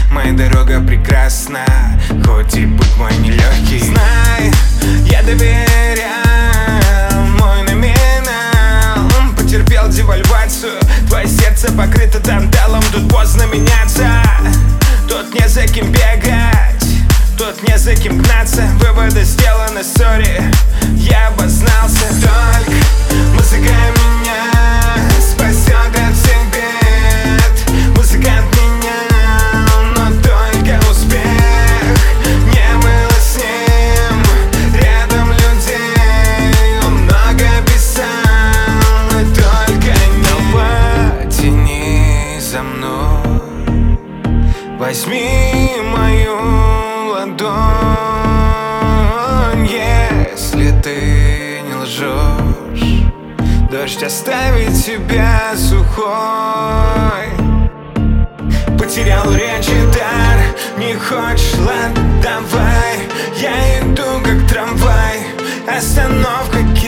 моя дорога прекрасна, хоть и путь мой нелегкий. Знай, я доверял мой номинал, потерпел девальвацию, твое сердце покрыто танталом. Тут поздно меняться, тут не за кем бегать, тут не за кем гнаться. Выводы сделаны, сори, я обознался. Только музыка меня спасет от всех бед. Музыкант меня, но только успех. Не было с ним рядом людей, он много писал, и только не. Потяни за мной, возьми мою ладонь. Если ты не лжешь, дождь оставит тебя сухой. Потерял речь и дар, не хочешь, ладно, давай. Я иду как трамвай, остановка